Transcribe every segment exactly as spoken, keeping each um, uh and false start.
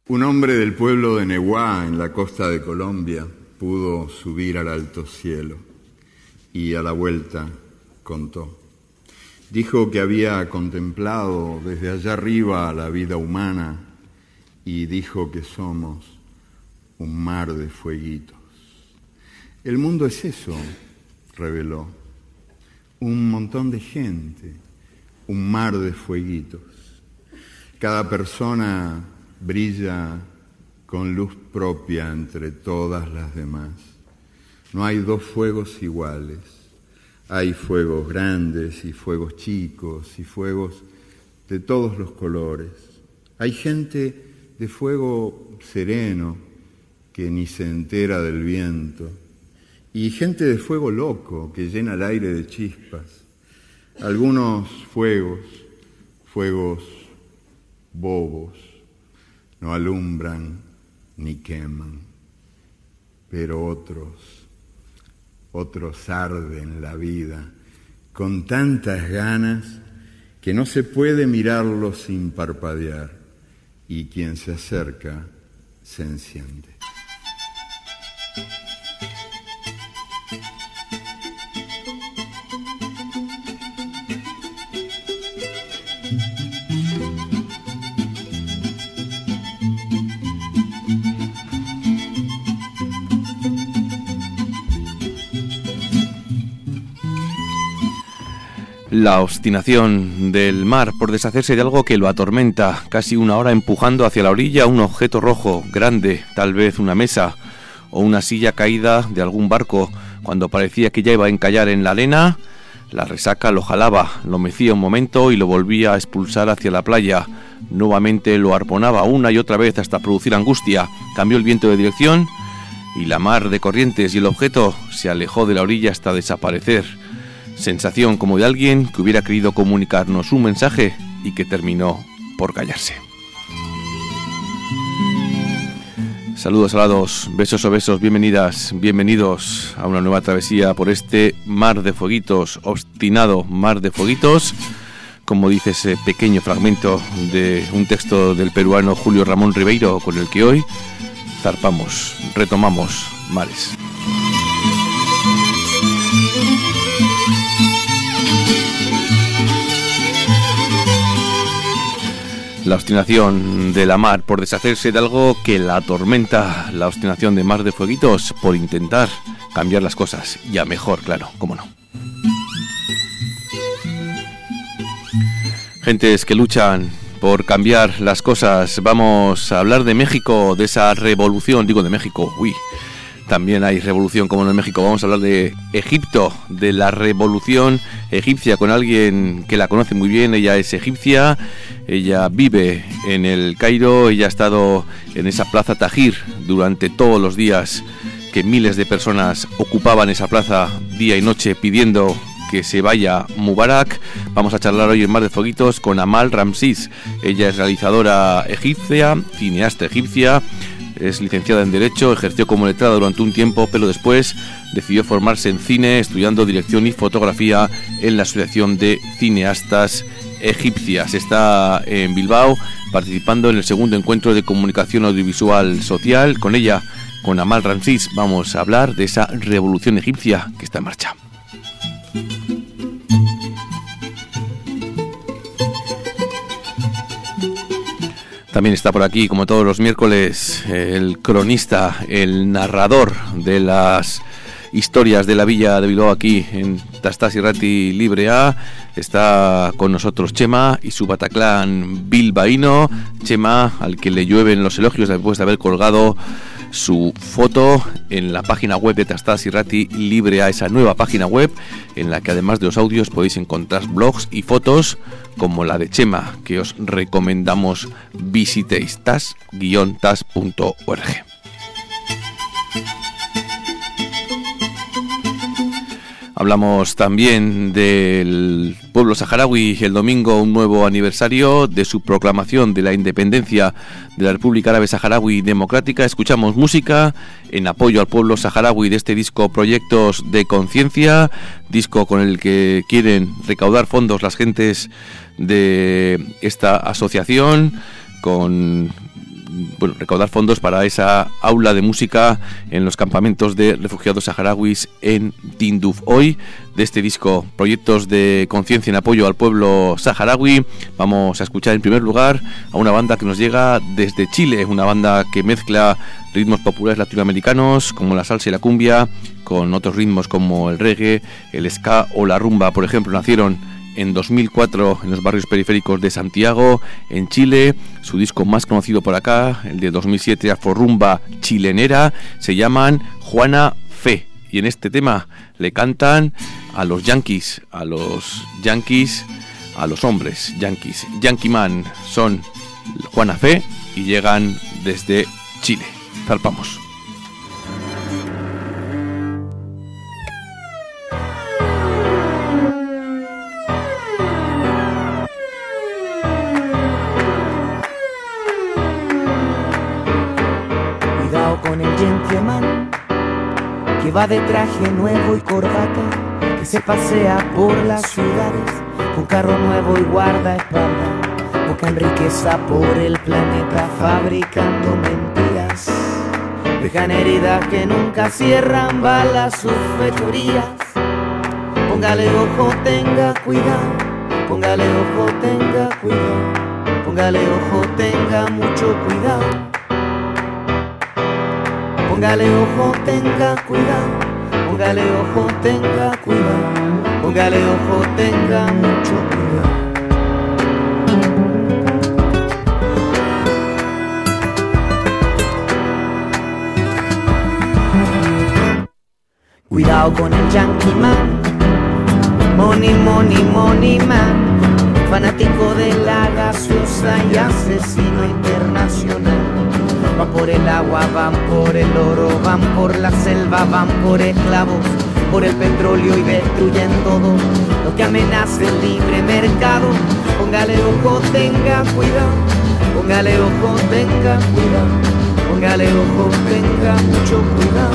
Un hombre del pueblo de Neguá, en la costa de Colombia, pudo subir al alto cielo y a la vuelta contó. Dijo que había contemplado desde allá arriba la vida humana y dijo que somos un mar de fueguitos. El mundo es eso, reveló, un montón de gente, un mar de fueguitos. Cada persona brilla con luz propia entre todas las demás. No hay dos fuegos iguales. Hay fuegos grandes y fuegos chicos y fuegos de todos los colores. Hay gente de fuego sereno que ni se entera del viento y gente de fuego loco que llena el aire de chispas. Algunos fuegos, fuegos bobos, no alumbran ni queman, pero otros, otros arden la vida con tantas ganas que no se puede mirarlos sin parpadear y quien se acerca se enciende. La obstinación del mar por deshacerse de algo que lo atormenta, casi una hora empujando hacia la orilla un objeto rojo, grande, tal vez una mesa o una silla caída de algún barco. Cuando parecía que ya iba a encallar en la arena, la resaca lo jalaba, lo mecía un momento y lo volvía a expulsar hacia la playa. Nuevamente lo arponaba una y otra vez hasta producir angustia. Cambió el viento de dirección y la mar de corrientes y el objeto se alejó de la orilla hasta desaparecer. Sensación como de alguien que hubiera querido comunicarnos un mensaje y que terminó por callarse. Saludos alados, besos o besos, bienvenidas, bienvenidos a una nueva travesía por este mar de fueguitos, obstinado mar de fueguitos, como dice ese pequeño fragmento de un texto del peruano Julio Ramón Ribeiro, con el que hoy zarpamos, retomamos mares. La obstinación de la mar por deshacerse de algo que la atormenta, la obstinación de mar de fueguitos por intentar cambiar las cosas, y a mejor, claro, cómo no. Gentes que luchan por cambiar las cosas. Vamos a hablar de México, de esa revolución, digo de México, uy, también hay revolución como no en México. Vamos a hablar de Egipto, de la revolución egipcia, con alguien que la conoce muy bien. Ella es egipcia, ella vive en el Cairo, ella ha estado en esa plaza Tahrir durante todos los días que miles de personas ocupaban esa plaza día y noche pidiendo que se vaya Mubarak. Vamos a charlar hoy en Mar de Fueguitos con Amal Ramsis. Ella es realizadora egipcia, cineasta egipcia, es licenciada en Derecho, ejerció como letrada durante un tiempo, pero después decidió formarse en cine, estudiando dirección y fotografía en la Asociación de Cineastas Egipcias. Está en Bilbao participando en el segundo encuentro de comunicación audiovisual social. Con ella, con Amal Ramsis, vamos a hablar de esa revolución egipcia que está en marcha. También está por aquí, como todos los miércoles, el cronista, el narrador de las historias de la villa de Bilbao aquí en Tastas Irrati Libre A. Está con nosotros Chema y su Bataclan bilbaíno. Chema, al que le llueven los elogios después de haber colgado su foto en la página web de Tastas Irrati Libre A, esa nueva página web en la que además de los audios podéis encontrar blogs y fotos como la de Chema, que os recomendamos visitéis, tas guion tas punto org. Hablamos también del pueblo saharaui. El domingo, un nuevo aniversario de su proclamación de la independencia de la República Árabe Saharaui Democrática. Escuchamos música en apoyo al pueblo saharaui de este disco Proyectos de Conciencia, disco con el que quieren recaudar fondos las gentes de esta asociación, con bueno, recaudar fondos para esa aula de música en los campamentos de refugiados saharauis en Tinduf. Hoy, de este disco Proyectos de Conciencia en Apoyo al Pueblo Saharaui, vamos a escuchar en primer lugar a una banda que nos llega desde Chile, una banda que mezcla ritmos populares latinoamericanos como la salsa y la cumbia con otros ritmos como el reggae, el ska o la rumba. Por ejemplo, nacieron en dos mil cuatro en los barrios periféricos de Santiago, en Chile. Su disco más conocido por acá, el de dos mil siete, Afrorumba Chilenera, se llaman Juana Fe. Y en este tema le cantan a los yankees, a los yankees, a los hombres yankees. Yankee Man son Juana Fe y llegan desde Chile. Zarpamos. Con el gentleman que va de traje nuevo y corbata, que se pasea por las ciudades con carro nuevo y guardaespaldas, buscan riqueza por el planeta fabricando mentiras, dejan heridas que nunca cierran, balas sus fechorías. Póngale ojo, tenga cuidado, póngale ojo, tenga cuidado, póngale ojo, tenga mucho cuidado. Póngale ojo, tenga cuidado, póngale ojo, tenga cuidado, póngale ojo, tenga mucho cuidado. Cuidado con el Yankee Man, money, money, money man, fanático de la gaseosa y asesino internacional. Van por el agua, van por el oro, van por la selva, van por esclavos, por el petróleo y destruyen todo lo que amenaza el libre mercado. Póngale ojo, tenga cuidado, póngale ojo, tenga cuidado, póngale ojo, tenga mucho cuidado.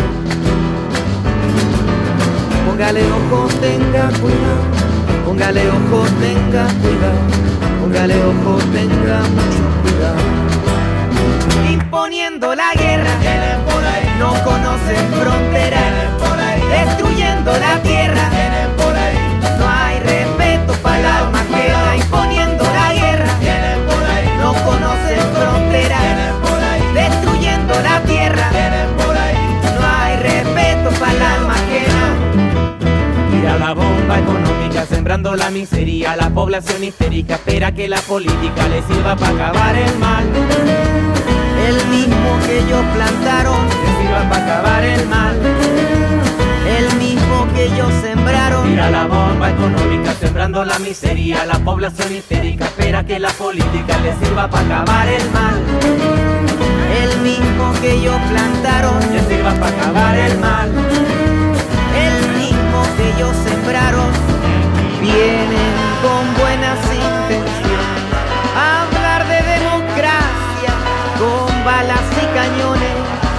Póngale ojo, tenga cuidado, póngale ojo, tenga cuidado, póngale ojo, tenga mucho cuidado. Imponiendo la guerra, no conocen fronteras, destruyendo la tierra, no hay respeto para el alma ajena. Imponiendo la guerra, no conocen fronteras, destruyendo la tierra, no hay respeto para el alma ajena. Tira la bomba económica, sembrando la miseria, la población histérica espera que la política le sirva para acabar el mal. El mismo que ellos plantaron, que sirva para acabar el mal. El mismo que ellos sembraron. Tira la bomba económica, sembrando la miseria, la población histérica espera que la política le sirva para acabar el mal. El mismo que ellos plantaron, que sirva para acabar el mal. El mismo que ellos sembraron, vienen con buenas intenciones a hablar de democracia con balas y cañones.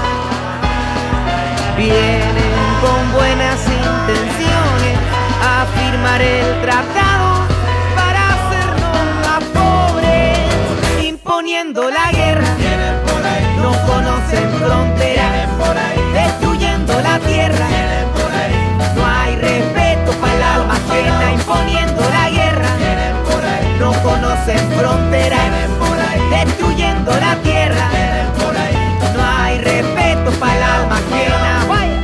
Vienen con buenas intenciones a firmar el tratado para hacernos más pobres. Imponiendo la guerra, no conocen fronteras, destruyendo la tierra, no hay respeto para el alma ajena. Imponiendo la guerra, no conocen fronteras, destruyendo la tierra, no hay respeto para el alma ajena.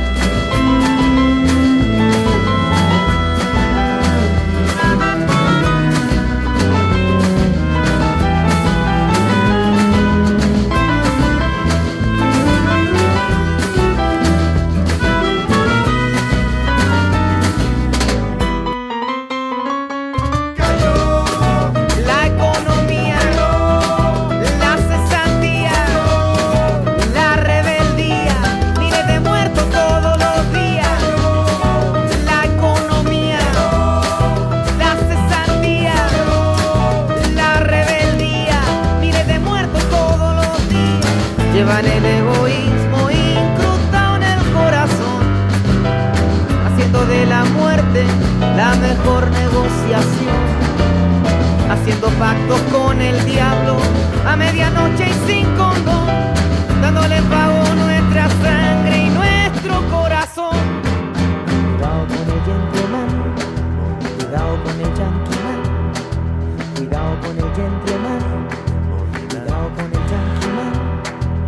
Llevan el egoísmo incrustado en el corazón, haciendo de la muerte la mejor negociación, haciendo pactos con el diablo a medianoche y sin condón.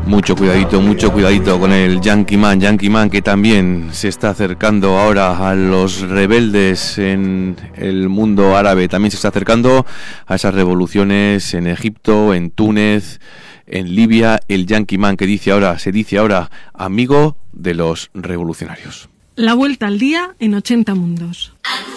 Mucho cuidadito, mucho cuidadito con el Yankee Man, Yankee Man que también se está acercando ahora a los rebeldes en el mundo árabe, también se está acercando a esas revoluciones en Egipto, en Túnez, en Libia, el Yankee Man que dice ahora, se dice ahora amigo de los revolucionarios. La vuelta al día en ochenta mundos.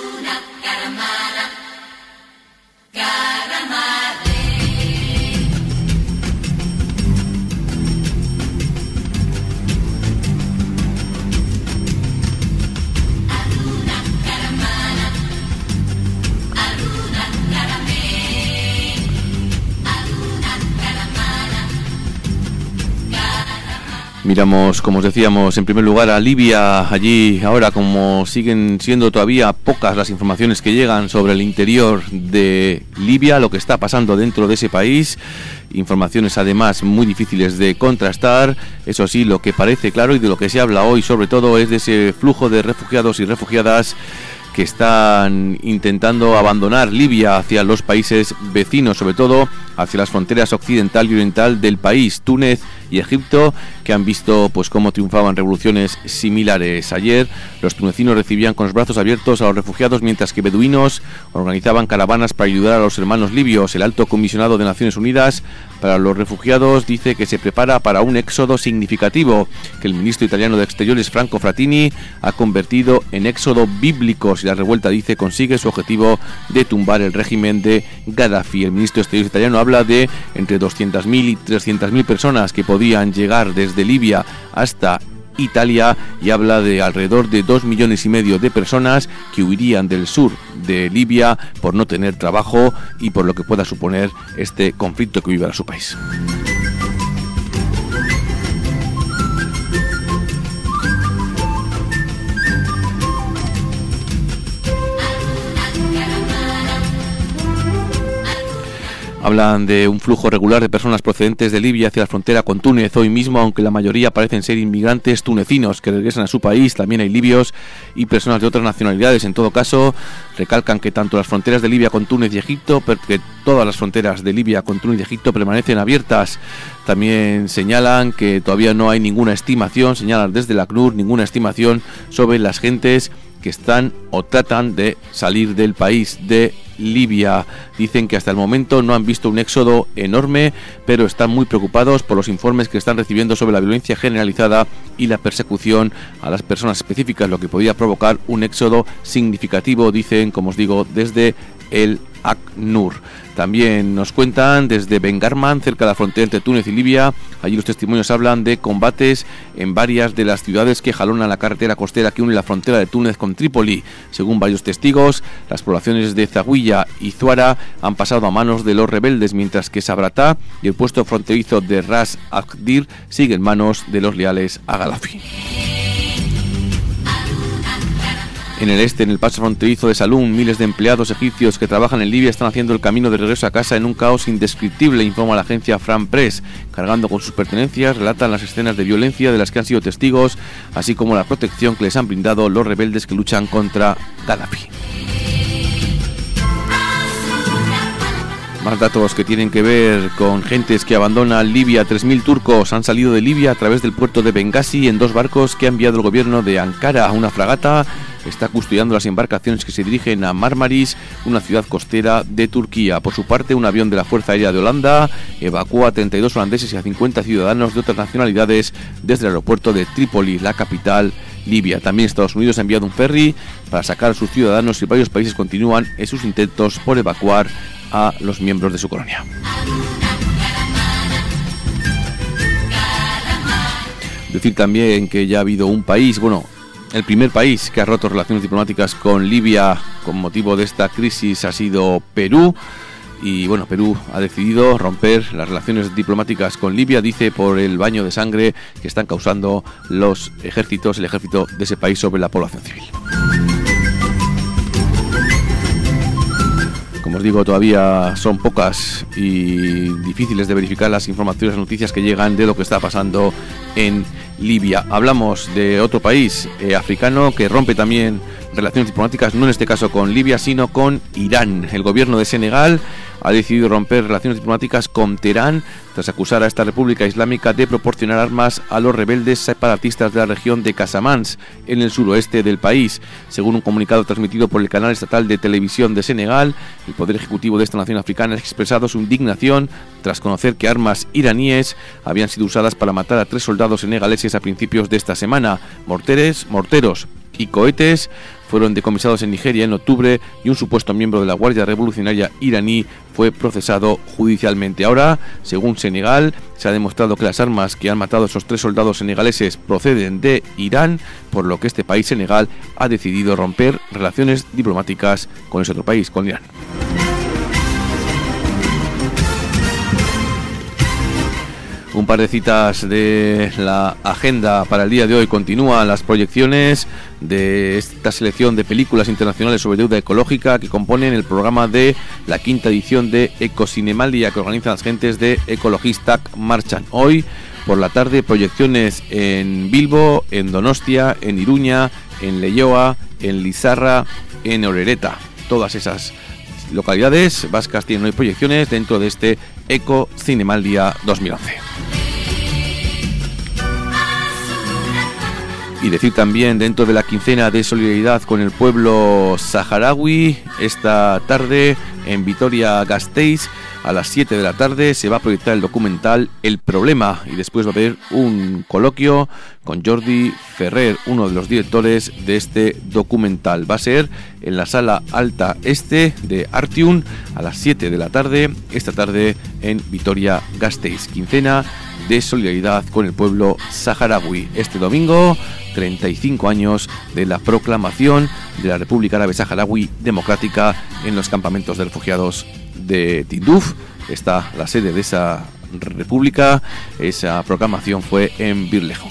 Miramos, como os decíamos, en primer lugar a Libia. Allí ahora, como siguen siendo todavía pocas las informaciones que llegan sobre el interior de Libia, lo que está pasando dentro de ese país, informaciones además muy difíciles de contrastar. Eso sí, lo que parece claro y de lo que se habla hoy sobre todo es de ese flujo de refugiados y refugiadas que están intentando abandonar Libia hacia los países vecinos, sobre todo hacia las fronteras occidental y oriental del país, Túnez y Egipto, que han visto pues cómo triunfaban revoluciones similares. Ayer los tunecinos recibían con los brazos abiertos a los refugiados, mientras que beduinos organizaban caravanas para ayudar a los hermanos libios. El alto comisionado de Naciones Unidas para los refugiados dice que se prepara para un éxodo significativo, que el ministro italiano de Exteriores, Franco Frattini, ha convertido en éxodo bíblico si la revuelta, dice, consigue su objetivo de tumbar el régimen de Gaddafi. El ministro de Exteriores italiano habla de entre doscientas mil y trescientas mil personas que podían llegar desde Libia hasta Italia, y habla de alrededor de dos millones y medio de personas que huirían del sur de Libia por no tener trabajo y por lo que pueda suponer este conflicto que vive su país. Hablan de un flujo regular de personas procedentes de Libia hacia la frontera con Túnez hoy mismo, aunque la mayoría parecen ser inmigrantes tunecinos que regresan a su país. También hay libios y personas de otras nacionalidades. En todo caso, recalcan que tanto las fronteras de Libia con Túnez y Egipto, que todas las fronteras de Libia con Túnez y Egipto permanecen abiertas. También señalan que todavía no hay ninguna estimación, señalan desde la ACNUR, ninguna estimación sobre las gentes que están o tratan de salir del país de Libia. Dicen que hasta el momento no han visto un éxodo enorme, pero están muy preocupados por los informes que están recibiendo sobre la violencia generalizada y la persecución a las personas específicas, lo que podría provocar un éxodo significativo, dicen, como os digo, desde el ACNUR. También nos cuentan desde Ben Garman, cerca de la frontera entre Túnez y Libia. Allí los testimonios hablan de combates en varias de las ciudades que jalonan la carretera costera que une la frontera de Túnez con Trípoli. Según varios testigos, las poblaciones de Zawiya y Zuara han pasado a manos de los rebeldes, mientras que Sabratá y el puesto fronterizo de Ras Agdir sigue en manos de los leales a Gaddafi. En el este, en el paso fronterizo de Salún, miles de empleados egipcios que trabajan en Libia están haciendo el camino de regreso a casa en un caos indescriptible, informa la agencia Fran Press. Cargando con sus pertenencias, relatan las escenas de violencia de las que han sido testigos, así como la protección que les han brindado los rebeldes que luchan contra Gaddafi. Más datos que tienen que ver con gentes que abandonan Libia. tres mil turcos han salido de Libia a través del puerto de Bengasi en dos barcos que ha enviado el gobierno de Ankara. Una fragata está custodiando las embarcaciones que se dirigen a Marmaris, una ciudad costera de Turquía. Por su parte, un avión de la Fuerza Aérea de Holanda evacúa a treinta y dos holandeses y a cincuenta ciudadanos de otras nacionalidades desde el aeropuerto de Trípoli, la capital libia. También Estados Unidos ha enviado un ferry para sacar a sus ciudadanos y varios países continúan en sus intentos por evacuar a los miembros de su colonia. Decir también que ya ha habido un país, bueno, el primer país que ha roto relaciones diplomáticas con Libia con motivo de esta crisis ha sido Perú. Y bueno, Perú ha decidido romper las relaciones diplomáticas con Libia, dice, por el baño de sangre que están causando los ejércitos, el ejército de ese país sobre la población civil. Como os digo, todavía son pocas y difíciles de verificar las informaciones, las noticias que llegan de lo que está pasando en Libia. Hablamos de otro país eh, africano que rompe también relaciones diplomáticas, no en este caso con Libia, sino con Irán. El gobierno de Senegal ha decidido romper relaciones diplomáticas con Teherán tras acusar a esta República Islámica de proporcionar armas a los rebeldes separatistas de la región de Casamance, en el suroeste del país. Según un comunicado transmitido por el canal estatal de televisión de Senegal, el Poder Ejecutivo de esta nación africana ha expresado su indignación tras conocer que armas iraníes habían sido usadas para matar a tres soldados senegaleses a principios de esta semana. Morteres, morteros y cohetes fueron decomisados en Nigeria en octubre y un supuesto miembro de la Guardia Revolucionaria iraní fue procesado judicialmente. Ahora, según Senegal, se ha demostrado que las armas que han matado a esos tres soldados senegaleses proceden de Irán, por lo que este país, Senegal, ha decidido romper relaciones diplomáticas con ese otro país, con Irán. Un par de citas de la agenda para el día de hoy. Continúan las proyecciones de esta selección de películas internacionales sobre deuda ecológica que componen el programa de la quinta edición de Ecocinemaldia que organizan las gentes de Ecologistak Marchan. Hoy por la tarde proyecciones en Bilbo, en Donostia, en Iruña, en Leioa, en Lizarra, en Orereta. Todas esas localidades vascas tienen hoy proyecciones dentro de este Ecocinemaldia dos mil once. Y decir también, dentro de la quincena de solidaridad con el pueblo saharaui, esta tarde en Vitoria-Gasteiz a las siete de la tarde se va a proyectar el documental El Problema, y después va a haber un coloquio con Jordi Ferrer, uno de los directores de este documental. Va a ser en la sala alta este de Artium a las siete de la tarde, esta tarde en Vitoria-Gasteiz. Quincena de solidaridad con el pueblo saharaui. Este domingo, treinta y cinco años de la proclamación de la República Árabe Saharaui Democrática en los campamentos de refugiados de Tinduf. Está la sede de esa república. Esa proclamación fue en Birlejo.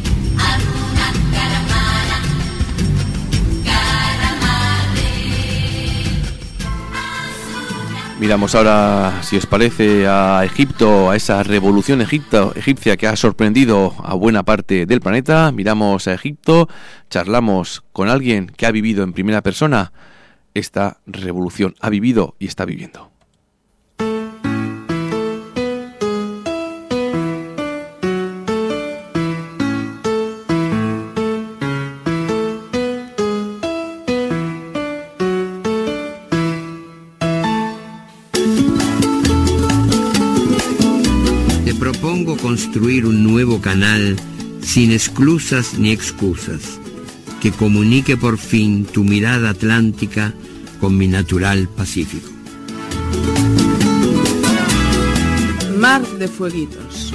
Miramos ahora, si os parece, a Egipto, a esa revolución egipto, egipcia que ha sorprendido a buena parte del planeta. Miramos a Egipto, charlamos con alguien que ha vivido en primera persona esta revolución, ha vivido y está viviendo. Construir un nuevo canal sin esclusas ni excusas, que comunique por fin tu mirada atlántica con mi natural Pacífico. Mar de Fueguitos.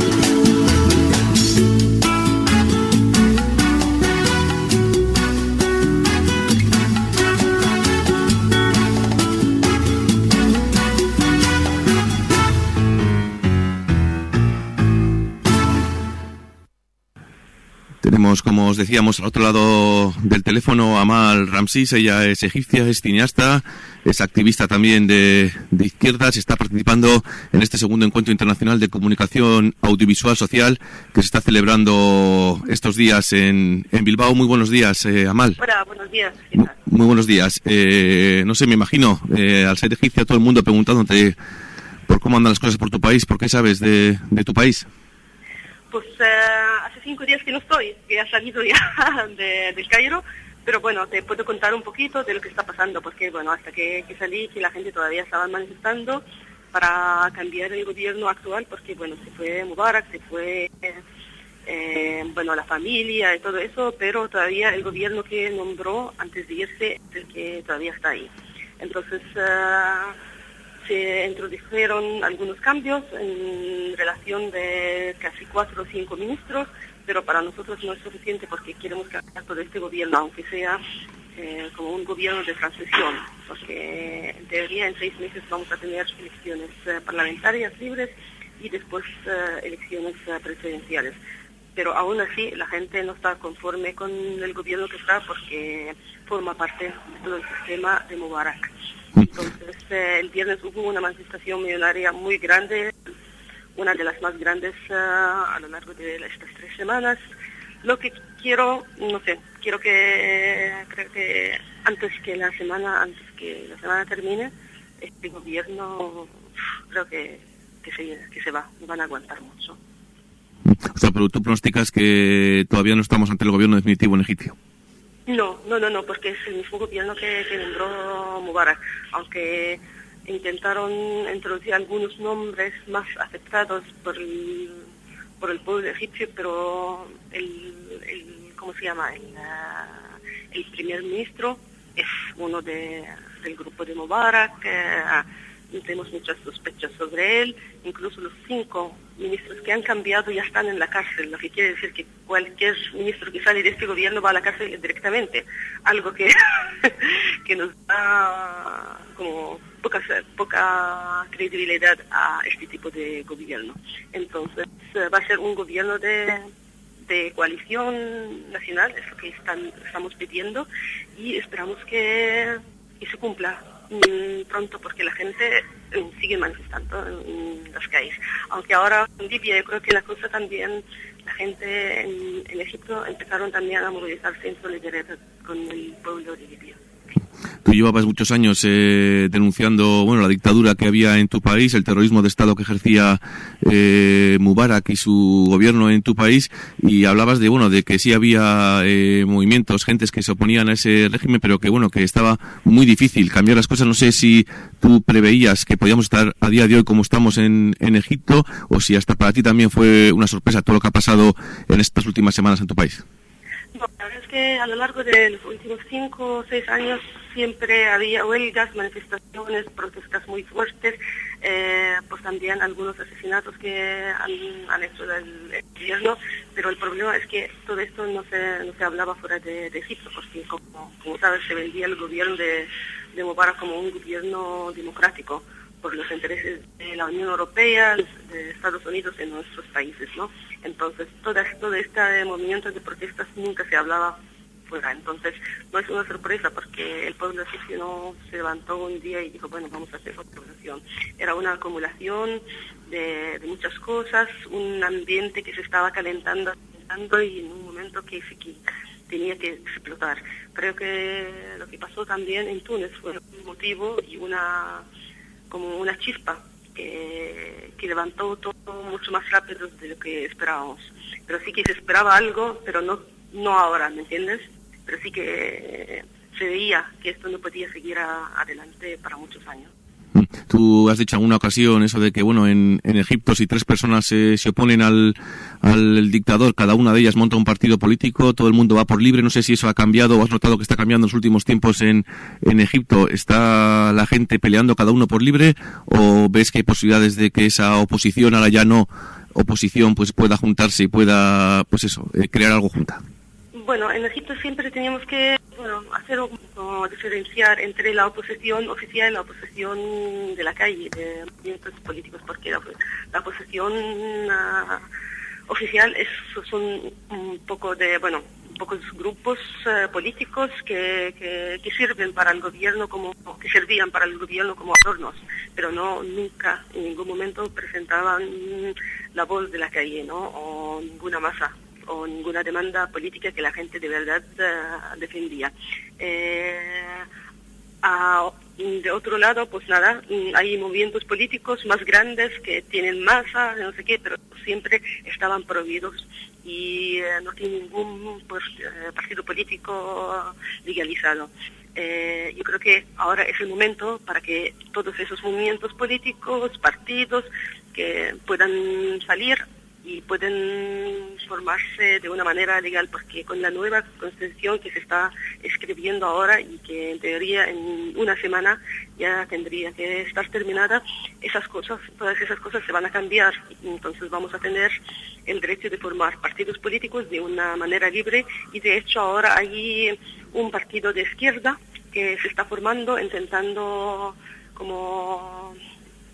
Tenemos, como os decíamos, al otro lado del teléfono a Amal Ramsis. Ella es egipcia, es cineasta, es activista también de, de izquierdas, está participando en este segundo encuentro internacional de comunicación audiovisual social que se está celebrando estos días en, en Bilbao. Muy buenos días, eh, Amal. Hola, buenos días. Muy, muy buenos días. Eh, no sé, me imagino, eh, al ser egipcia, todo el mundo preguntándote por cómo andan las cosas por tu país, por qué sabes de, de tu país. Pues uh, hace cinco días que no estoy, que he salido ya de, del Cairo, pero bueno, te puedo contar un poquito de lo que está pasando, porque bueno, hasta que, que salí, que la gente todavía estaba manifestando para cambiar el gobierno actual, porque bueno, se fue Mubarak, se fue, eh, bueno, la familia y todo eso, pero todavía el gobierno que nombró antes de irse es el que todavía está ahí. Entonces, uh, se introdujeron algunos cambios en relación de casi cuatro o cinco ministros, pero para nosotros no es suficiente porque queremos cambiar todo este gobierno, aunque sea eh, como un gobierno de transición, porque en teoría en seis meses vamos a tener elecciones eh, parlamentarias libres y después eh, elecciones eh, presidenciales. Pero aún así la gente no está conforme con el gobierno que está porque forma parte de todo el sistema de Mubarak. Entonces, eh, el viernes hubo una manifestación millonaria muy grande, una de las más grandes uh, a lo largo de estas tres semanas. Lo que quiero, no sé, quiero que, creo que antes que la semana, antes que la semana termine, este gobierno, creo que, que, se, que se va, no van a aguantar mucho. O sea, pero tú pronosticas que todavía no estamos ante el gobierno definitivo en Egipto. No, no, no, no, porque es el mismo gobierno que, que nombró Mubarak, aunque intentaron introducir algunos nombres más aceptados por el, por el pueblo egipcio, pero el, el ¿cómo se llama? El, uh, el primer ministro es uno de, del grupo de Mubarak. Uh, tenemos muchas sospechas sobre él, incluso los cinco ministros que han cambiado ya están en la cárcel, lo que quiere decir que cualquier ministro que sale de este gobierno va a la cárcel directamente, algo que, que nos da como poca, poca credibilidad a este tipo de gobierno. Entonces va a ser un gobierno de, de coalición nacional, es lo que están, estamos pidiendo, y esperamos que, que se cumpla pronto, porque la gente sigue manifestando en las calles. Aunque ahora en Libia yo creo que la cosa también, la gente en, en Egipto empezaron también a movilizarse en solidaridad con el pueblo de Libia. Tú llevabas muchos años eh, denunciando, bueno, la dictadura que había en tu país, el terrorismo de Estado que ejercía eh, Mubarak y su gobierno en tu país, y hablabas de, bueno, de que sí había eh, movimientos, gentes que se oponían a ese régimen, pero que, bueno, que estaba muy difícil cambiar las cosas. No sé si tú preveías que podíamos estar a día de hoy como estamos en, en Egipto, o si hasta para ti también fue una sorpresa todo lo que ha pasado en estas últimas semanas en tu país. No, la verdad es que a lo largo de los últimos cinco o seis años siempre había huelgas, manifestaciones, protestas muy fuertes, eh, pues también algunos asesinatos que han, han hecho del gobierno, pero el problema es que todo esto no se, no se hablaba fuera de, de Egipto, porque como, como sabes se vendía el gobierno de, de Mubarak como un gobierno democrático por los intereses de la Unión Europea, de Estados Unidos en nuestros países, ¿no? Entonces, toda, todo este movimiento de protestas nunca se hablaba fuera. Entonces, no es una sorpresa porque el pueblo egipcio no se levantó un día y dijo, bueno, vamos a hacer otra revolución. Era una acumulación de, de muchas cosas, un ambiente que se estaba calentando, calentando y en un momento que, que tenía que explotar. Creo que lo que pasó también en Túnez fue un motivo y una como una chispa que, que levantó todo mucho más rápido de lo que esperábamos. Pero sí que se esperaba algo, pero no, no ahora, ¿me entiendes? Pero sí que se veía que esto no podía seguir a, adelante para muchos años. Tú has dicho en alguna ocasión eso de que, bueno, en, en Egipto si tres personas eh, se oponen al, al dictador, cada una de ellas monta un partido político, todo el mundo va por libre. No sé si eso ha cambiado o has notado que está cambiando en los últimos tiempos en, en Egipto. ¿Está la gente peleando cada uno por libre o ves que hay posibilidades de que esa oposición, ahora ya no oposición, pues pueda juntarse y pueda, pues eso, eh, crear algo junta? Bueno, en Egipto siempre teníamos que bueno, hacer o diferenciar entre la oposición oficial y la oposición de la calle, de movimientos políticos, porque la, la oposición uh, oficial es, son un poco de, bueno, pocos grupos uh, políticos que, que, que sirven para el gobierno como, que servían para el gobierno como adornos, pero no nunca, en ningún momento presentaban la voz de la calle, ¿no? O ninguna masa o ninguna demanda política que la gente de verdad uh, defendía. Eh, a, de otro lado, pues nada, hay movimientos políticos más grandes que tienen masa, no sé qué, pero siempre estaban prohibidos y uh, no tienen ningún pues, uh, partido político legalizado. Eh, yo creo que ahora es el momento para que todos esos movimientos políticos, partidos, que puedan salir y pueden formarse de una manera legal, porque con la nueva constitución que se está escribiendo ahora y que en teoría en una semana ya tendría que estar terminada, esas cosas, todas esas cosas se van a cambiar. Entonces vamos a tener el derecho de formar partidos políticos de una manera libre y de hecho ahora hay un partido de izquierda que se está formando intentando como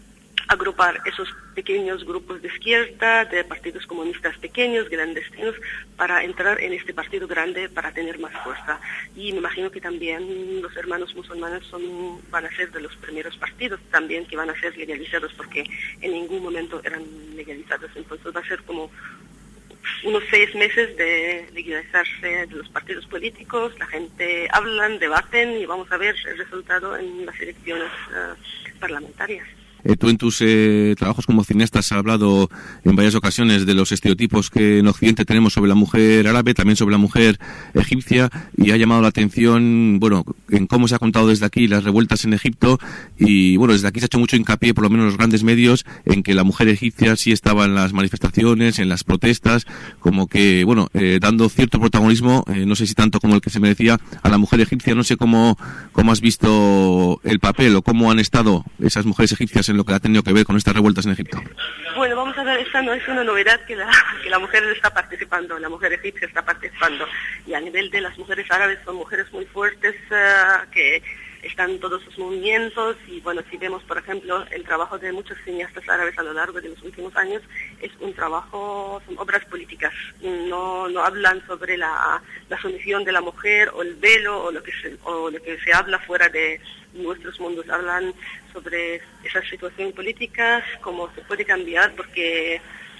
agrupar esos pequeños grupos de izquierda, de partidos comunistas pequeños, clandestinos, para entrar en este partido grande para tener más fuerza. Y me imagino que también los hermanos musulmanes son, van a ser de los primeros partidos también que van a ser legalizados, porque en ningún momento eran legalizados. Entonces va a ser como unos seis meses de legalizarse de los partidos políticos, la gente hablan, debaten y vamos a ver el resultado en las elecciones uh, parlamentarias. Eh, tú en tus eh, trabajos como cineasta has hablado en varias ocasiones de los estereotipos que en Occidente tenemos sobre la mujer árabe, también sobre la mujer egipcia, y ha llamado la atención, bueno, en cómo se ha contado desde aquí las revueltas en Egipto, y bueno, desde aquí se ha hecho mucho hincapié, por lo menos los grandes medios, en que la mujer egipcia sí estaba en las manifestaciones, en las protestas, como que, bueno, eh, dando cierto protagonismo, eh, no sé si tanto como el que se merecía, a la mujer egipcia. No sé cómo, cómo has visto el papel o cómo han estado esas mujeres egipcias en lo que ha tenido que ver con estas revueltas en Egipto. Bueno, vamos a ver, esta no es una novedad que la, que la mujer está participando, la mujer egipcia está participando, y a nivel de las mujeres árabes son mujeres muy fuertes uh, que están en todos sus movimientos, y bueno, si vemos por ejemplo el trabajo de muchos cineastas árabes a lo largo de los últimos años, es un trabajo, son obras políticas, no, no hablan sobre la, la sumisión de la mujer o el velo o lo que se, o lo que se habla fuera de nuestros mundos, hablan sobre esas situaciones políticas, cómo se puede cambiar, porque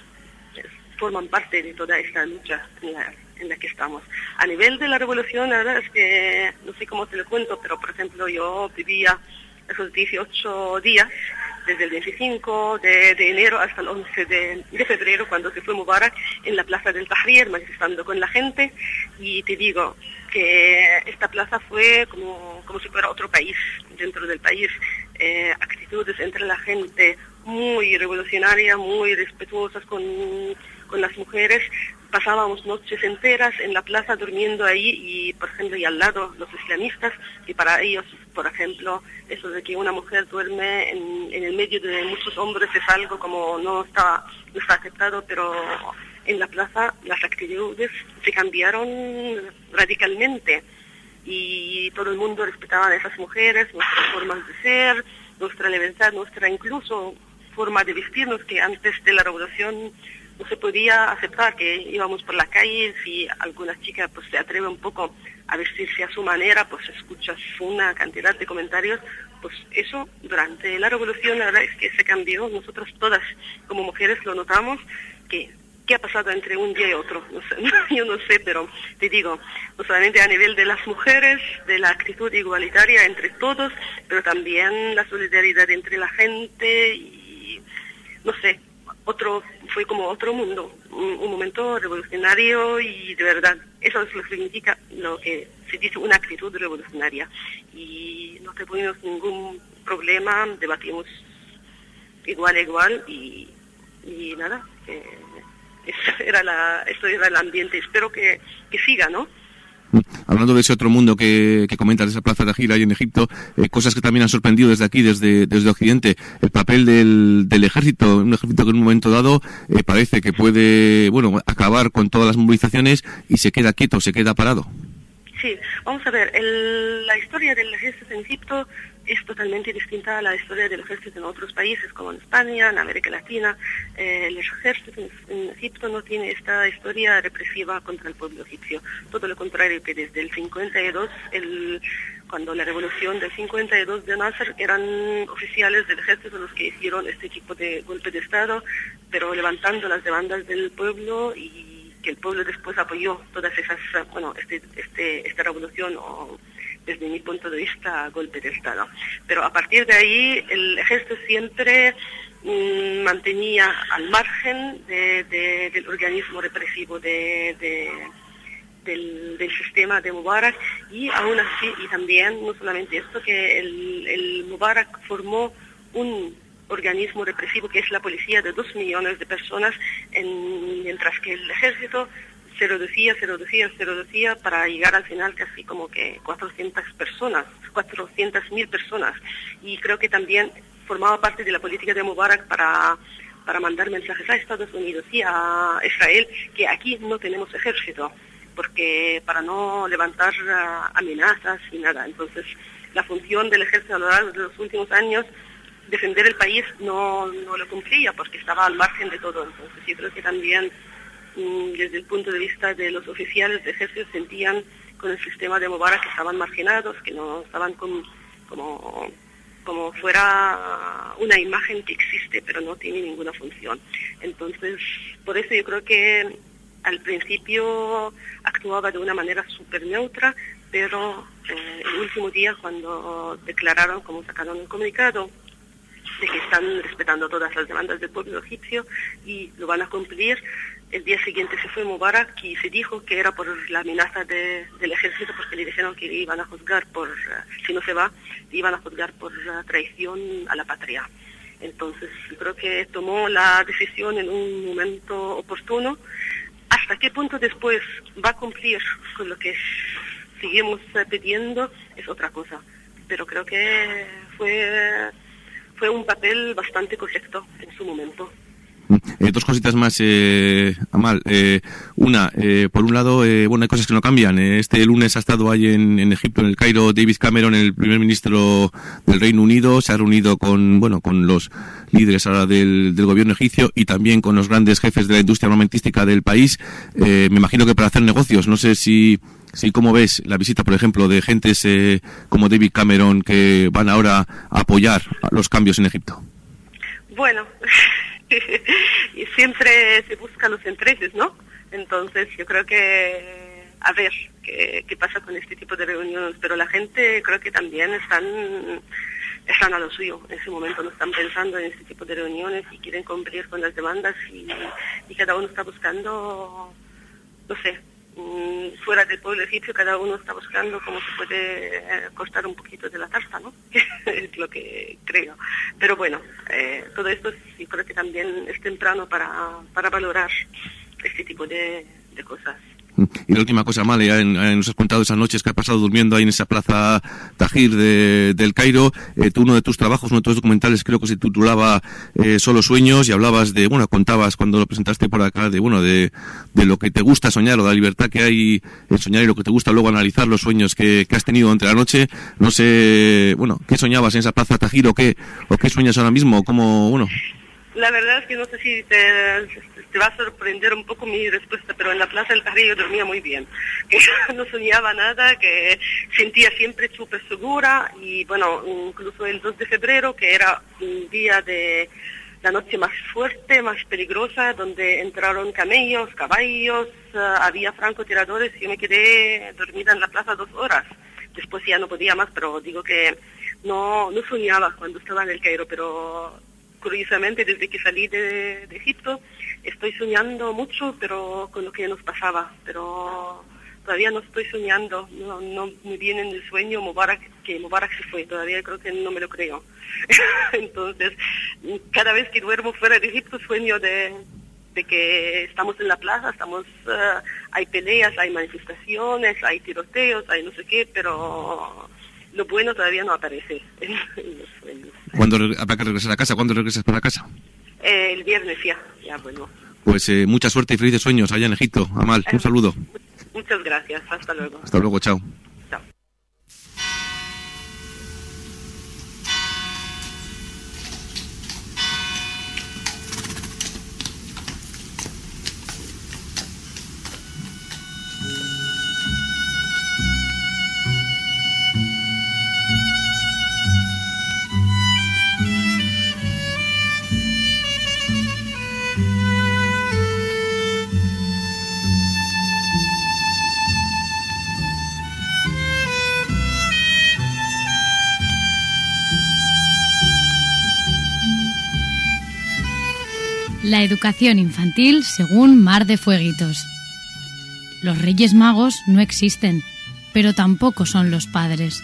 forman parte de toda esta lucha en la, en la que estamos. A nivel de la revolución, la verdad es que no sé cómo te lo cuento, pero por ejemplo yo vivía esos dieciocho días, desde el veinticinco de, de enero hasta el once de, de febrero, cuando se fue Mubarak, en la plaza del Tahrir, manifestando con la gente, y te digo que esta plaza fue como, como si fuera otro país dentro del país, eh, actitudes entre la gente muy revolucionarias, muy respetuosas con, con las mujeres. Pasábamos noches enteras en la plaza durmiendo ahí, y por ejemplo, y al lado los islamistas, y para ellos, por ejemplo, eso de que una mujer duerme en, en el medio de muchos hombres es algo como no está, no está aceptado, pero en la plaza las actitudes se cambiaron radicalmente, y todo el mundo respetaba a esas mujeres, nuestras formas de ser, nuestra libertad, nuestra incluso forma de vestirnos, que antes de la revolución no se podía aceptar, que íbamos por la calle, si alguna chica pues se atreve un poco a vestirse a su manera, pues escuchas una cantidad de comentarios. Pues eso durante la revolución la verdad es que se cambió, nosotros todas como mujeres lo notamos, que ¿qué ha pasado entre un día y otro? No sé, yo no sé, pero te digo, no solamente a nivel de las mujeres, de la actitud igualitaria entre todos, pero también la solidaridad entre la gente, y no sé, otro fue como otro mundo, un, un momento revolucionario, y de verdad, eso es lo que significa lo que se dice una actitud revolucionaria. Y no tuvimos ningún problema, debatimos igual a igual, y, y nada, eh, Eso era, la, eso era el ambiente. Espero que, que siga, ¿no? Hablando de ese otro mundo que, que comentas, de esa plaza de Tahrir ahí en Egipto, eh, cosas que también han sorprendido desde aquí, desde, desde Occidente, el papel del, del ejército, un ejército que en un momento dado eh, parece que puede, bueno, acabar con todas las movilizaciones y se queda quieto, se queda parado. Sí, vamos a ver, el, la historia del ejército en Egipto es totalmente distinta a la historia del ejército en otros países, como en España, en América Latina. Eh, el ejército en, en Egipto no tiene esta historia represiva contra el pueblo egipcio. Todo lo contrario, que desde el cincuenta y dos, el, cuando la revolución del cincuenta y dos de Nasser, eran oficiales del ejército los que hicieron este tipo de golpe de Estado, pero levantando las demandas del pueblo, y que el pueblo después apoyó todas esas, bueno, este, este, esta revolución, o desde mi punto de vista, golpe de Estado. Pero a partir de ahí, el ejército siempre mmm, mantenía al margen de, de, del organismo represivo de, de, del, del sistema de Mubarak, y aún así, y también, no solamente esto, que el, el Mubarak formó un organismo represivo que es la policía de dos millones de personas, en, mientras que el ejército se reducía, se reducía, se reducía, para llegar al final casi como que cuatrocientas personas, cuatrocientas mil personas. Y creo que también formaba parte de la política de Mubarak para, para mandar mensajes a Estados Unidos y a Israel, que aquí no tenemos ejército, porque para no levantar uh, amenazas y nada. Entonces, la función del ejército a lo largo de los últimos años defender el país no, no lo cumplía porque estaba al margen de todo. Entonces yo creo que también mmm, desde el punto de vista de los oficiales de ejército sentían con el sistema de Mubarak que estaban marginados, que no estaban con, como, como fuera una imagen que existe pero no tiene ninguna función. Entonces por eso yo creo que al principio actuaba de una manera súper neutra, pero eh, el último día cuando declararon, como sacaron el comunicado, de que están respetando todas las demandas del pueblo egipcio y lo van a cumplir, el día siguiente se fue Mubarak y se dijo que era por la amenaza de, del ejército, porque le dijeron que le iban a juzgar por, uh, si no se va, le iban a juzgar por uh, traición a la patria. Entonces yo creo que tomó la decisión en un momento oportuno. Hasta qué punto después va a cumplir con lo que seguimos uh, pidiendo es otra cosa, pero creo que fue... fue un papel bastante correcto en su momento. Eh, dos cositas más, eh, Amal. Eh, una, eh, por un lado, eh, bueno, hay cosas que no cambian. Eh, este lunes ha estado ahí en, en Egipto, en el Cairo, David Cameron, el primer ministro del Reino Unido. Se ha reunido con, bueno, con los líderes ahora del, del gobierno egipcio y también con los grandes jefes de la industria armamentística del país. Eh, me imagino que para hacer negocios. No sé si, si cómo ves la visita, por ejemplo, de gentes eh, como David Cameron que van ahora a apoyar los cambios en Egipto. Bueno, y siempre se buscan los intereses, ¿no? Entonces yo creo que a ver qué, qué pasa con este tipo de reuniones, pero la gente creo que también están están a lo suyo. En ese momento no están pensando en este tipo de reuniones y quieren cumplir con las demandas y, y cada uno está buscando, no sé, fuera del pueblo egipcio cada uno está buscando cómo se puede eh, cortar un poquito de la tarta, ¿no? Es lo que creo. Pero bueno, eh, todo esto sí creo que también es temprano para, para valorar este tipo de, de cosas. Y la última cosa, Amalia, en, en, nos has contado esas noches que has pasado durmiendo ahí en esa plaza Tahrir de, del Cairo. Eh, tú, uno de tus trabajos, uno de tus documentales, creo que se titulaba eh, Solo Sueños, y hablabas de, bueno, contabas cuando lo presentaste por acá, de, bueno, de, de lo que te gusta soñar, o de la libertad que hay en soñar y lo que te gusta luego analizar los sueños que, que has tenido entre la noche. No sé, bueno, ¿qué soñabas en esa plaza Tahrir o qué, o qué sueñas ahora mismo? ¿Cómo, bueno? La verdad es que no sé si te, te va a sorprender un poco mi respuesta, pero en la Plaza del Tahrir yo dormía muy bien, que no soñaba nada, que sentía siempre súper segura y bueno, incluso el dos de febrero, que era un día de la noche más fuerte, más peligrosa, donde entraron camellos, caballos, uh, había francotiradores, yo me quedé dormida en la plaza dos horas, después ya no podía más, pero digo que no, no soñaba cuando estaba en el Cairo, pero... curiosamente, desde que salí de, de Egipto, estoy soñando mucho, pero con lo que nos pasaba. Pero todavía no estoy soñando, no, no me viene en el sueño Mubarak, que Mubarak se fue, todavía creo que no me lo creo. Entonces, cada vez que duermo fuera de Egipto sueño de, de que estamos en la plaza, estamos, uh, hay peleas, hay manifestaciones, hay tiroteos, hay no sé qué, pero... lo bueno todavía no aparece en, en los sueños. ¿Cuándo habrá que regresar a casa? ¿Cuándo regresas para casa? Eh, el viernes ya, ya bueno. Pues eh, mucha suerte y felices sueños allá en Egipto. Amal, un saludo. Muchas gracias, hasta luego. Hasta luego, chao. Chao. La educación infantil según Mar de Fueguitos. Los Reyes Magos no existen, pero tampoco son los padres.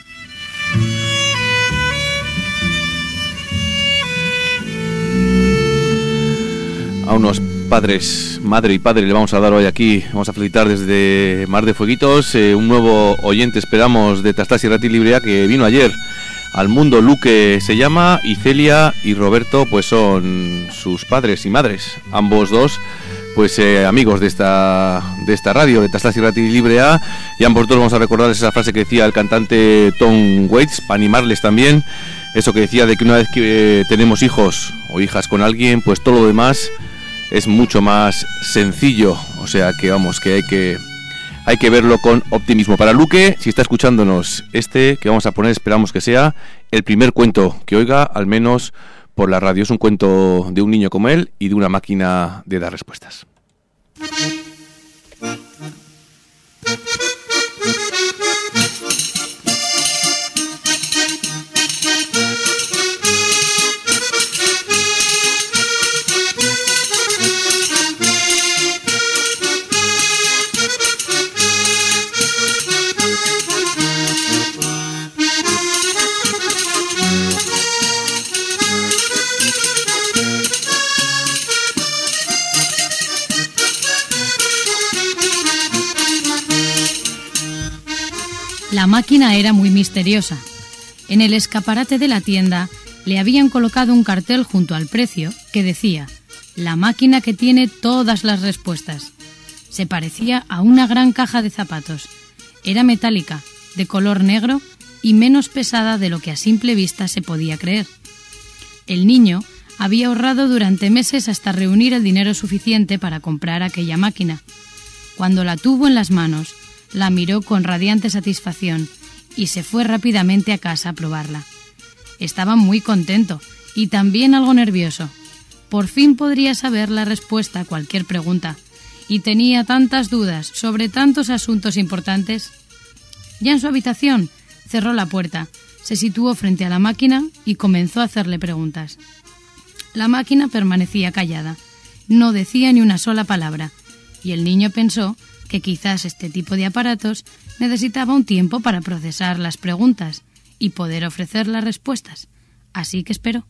A unos padres, madre y padre, le vamos a dar hoy aquí, vamos a felicitar desde Mar de Fueguitos, eh, un nuevo oyente, esperamos, de Tastas y Rati Librea, que vino ayer al mundo. Luque se llama, y Celia y Roberto pues son sus padres y madres, ambos dos pues eh, amigos de esta de esta radio, de Tastas y Rati Librea, y ambos dos vamos a recordarles esa frase que decía el cantante Tom Waits, para animarles también, Eso que decía de que una vez que eh, tenemos hijos o hijas con alguien, pues todo lo demás es mucho más sencillo. O sea que vamos, que hay que hay que verlo con optimismo. Para Luque, si está escuchándonos, este que vamos a poner, esperamos que sea el primer cuento que oiga, al menos por la radio. Es un cuento de un niño como él y de una máquina de dar respuestas. La máquina era muy misteriosa. En el escaparate de la tienda le habían colocado un cartel junto al precio que decía: la máquina que tiene todas las respuestas. Se parecía a una gran caja de zapatos. Era metálica, de color negro y menos pesada de lo que a simple vista se podía creer. El niño había ahorrado durante meses hasta reunir el dinero suficiente para comprar aquella máquina. Cuando la tuvo en las manos, la miró con radiante satisfacción y se fue rápidamente a casa a probarla. Estaba muy contento y también algo nervioso. Por fin podría saber la respuesta a cualquier pregunta, y tenía tantas dudas sobre tantos asuntos importantes. Ya en su habitación, cerró la puerta, se situó frente a la máquina y comenzó a hacerle preguntas. La máquina permanecía callada, no decía ni una sola palabra, y el niño pensó que quizás este tipo de aparatos necesitaba un tiempo para procesar las preguntas y poder ofrecer las respuestas. Así que esperó.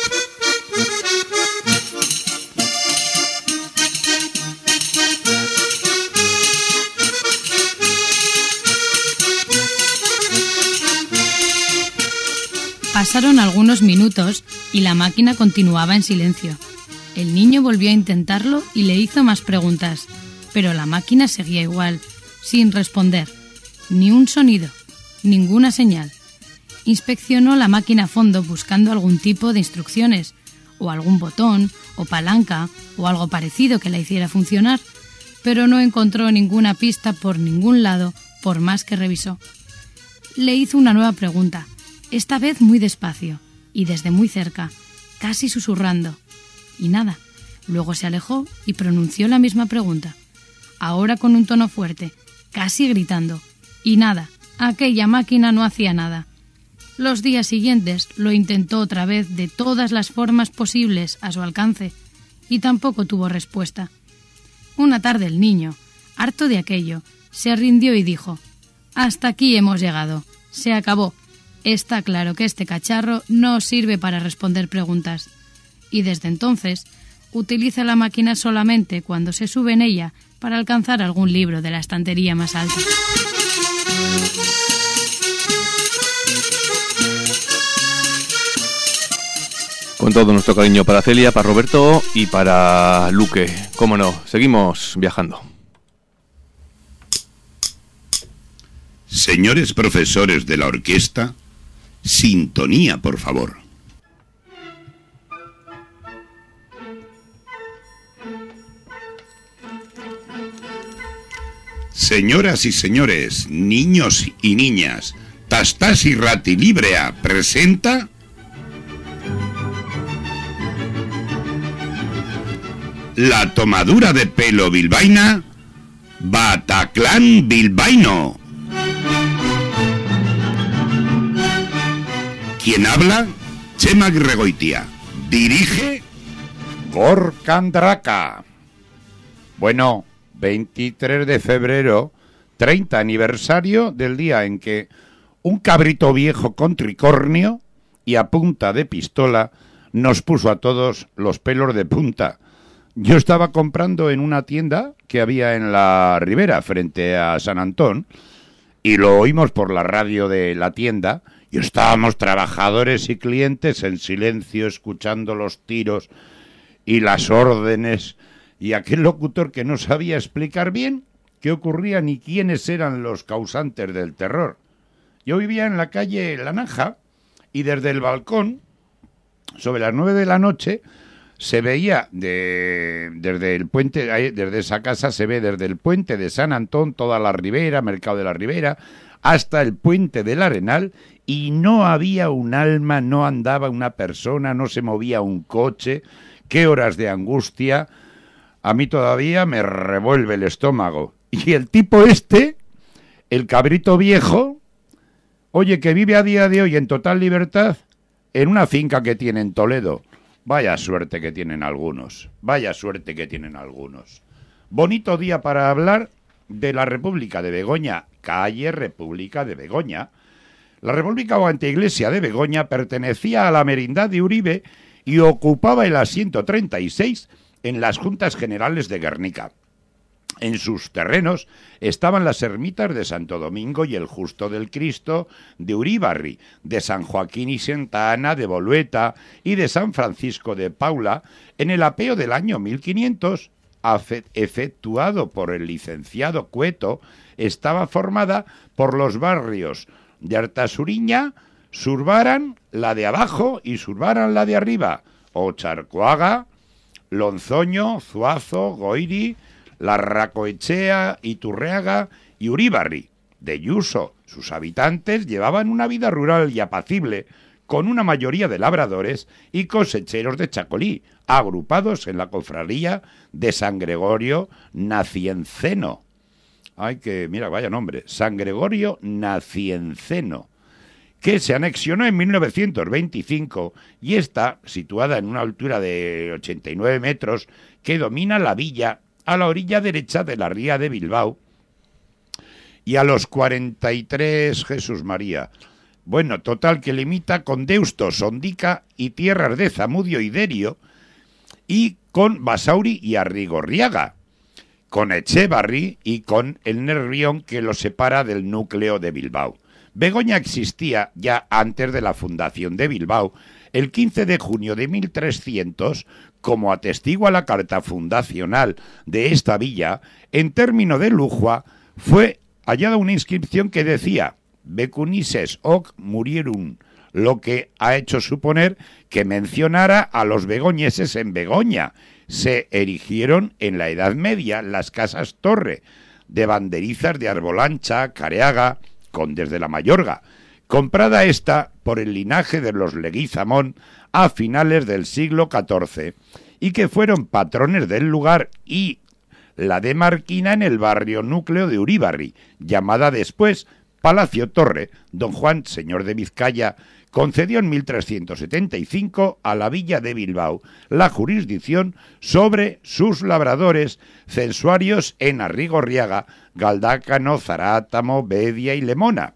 Pasaron algunos minutos y la máquina continuaba en silencio. El niño volvió a intentarlo y le hizo más preguntas, pero la máquina seguía igual, sin responder. Ni un sonido, ninguna señal. Inspeccionó la máquina a fondo buscando algún tipo de instrucciones, o algún botón, o palanca, o algo parecido que la hiciera funcionar, pero no encontró ninguna pista por ningún lado, por más que revisó. Le hizo una nueva pregunta, esta vez muy despacio, y desde muy cerca, casi susurrando. Y nada. Luego se alejó y pronunció la misma pregunta, ahora con un tono fuerte, casi gritando. Y nada, aquella máquina no hacía nada. Los días siguientes lo intentó otra vez de todas las formas posibles a su alcance, y tampoco tuvo respuesta. Una tarde el niño, harto de aquello, se rindió y dijo: «Hasta aquí hemos llegado, se acabó. Está claro que este cacharro no sirve para responder preguntas». Y desde entonces utiliza la máquina solamente cuando se sube en ella para alcanzar algún libro de la estantería más alta. Con todo nuestro cariño para Celia, para Roberto y para Luque. Cómo no, seguimos viajando. Señores profesores de la orquesta, sintonía, por favor. Señoras y señores, niños y niñas, Tastas y Ratilibrea presenta la tomadura de pelo bilbaína Bataclan bilbaíno. ¿Quién habla? Chema Gregoitia. Dirige Gorka Andraka. Bueno, veintitrés de febrero, treinta aniversario del día en que un cabrito viejo con tricornio y a punta de pistola nos puso a todos los pelos de punta. Yo estaba comprando en una tienda que había en la Ribera, frente a San Antón, y lo oímos por la radio de la tienda, y estábamos trabajadores y clientes en silencio escuchando los tiros y las órdenes, y aquel locutor que no sabía explicar bien qué ocurría ni quiénes eran los causantes del terror. Yo vivía en la calle La Nanja, Y desde el balcón, sobre las nueve de la noche, se veía de, desde el puente, desde esa casa se ve desde el puente de San Antón, toda la Ribera, Mercado de la Ribera, hasta el puente del Arenal, y no había un alma, no andaba una persona, no se movía un coche. Qué horas de angustia. A mí todavía me revuelve el estómago. Y el tipo este, el cabrito viejo, oye, que vive a día de hoy en total libertad en una finca que tiene en Toledo. Vaya suerte que tienen algunos, vaya suerte que tienen algunos. Bonito día para hablar de la República de Begoña, calle República de Begoña. La República o Anteiglesia de Begoña pertenecía a la Merindad de Uribe y ocupaba el asiento treinta y seis en las Juntas Generales de Guernica. En sus terrenos estaban las ermitas de Santo Domingo y el Justo del Cristo, de Uríbarri, de San Joaquín y Santa Ana, de Bolueta y de San Francisco de Paula. En el apeo del año mil quinientos, efectuado por el licenciado Cueto, estaba formada por los barrios de Artasuriña, Zurbaran, la de abajo, y Zurbaran, la de arriba, Ocharcoaga, Lonzoño, Zuazo, Goiri, Larracoechea, Iturreaga y Uríbarri. De Yuso, sus habitantes llevaban una vida rural y apacible, con una mayoría de labradores y cosecheros de Chacolí, agrupados en la cofradía de San Gregorio Nacienceno. Ay, que, mira, vaya nombre, San Gregorio Nacienceno, que se anexionó en mil novecientos veinticinco y está situada en una altura de ochenta y nueve metros que domina la villa a la orilla derecha de la ría de Bilbao. Y a los cuarenta y tres, Jesús María. Bueno, total que limita con Deusto, Sondica y tierras de Zamudio y Derio, y con Basauri y Arrigorriaga, con Echevarri y con el Nervión que lo separa del núcleo de Bilbao. Begoña existía ya antes de la fundación de Bilbao. El quince de junio de mil trescientos, como atestigua la carta fundacional de esta villa, en término de Lujua, fue hallada una inscripción que decía Becunises hoc murierum, lo que ha hecho suponer que mencionara a los begoñeses en Begoña. Se erigieron en la Edad Media las casas torre de banderizas de Arbolancha, Careaga, condes de la Mayorga, comprada esta por el linaje de los Leguizamón a finales del siglo catorce, y que fueron patrones del lugar, y la de Marquina en el barrio núcleo de Uríbarri, llamada después Palacio Torre. Don Juan, señor de Vizcaya, concedió en mil trescientos setenta y cinco a la villa de Bilbao la jurisdicción sobre sus labradores censuarios en Arrigorriaga, Galdácano, Zarátamo, Bedia y Lemona.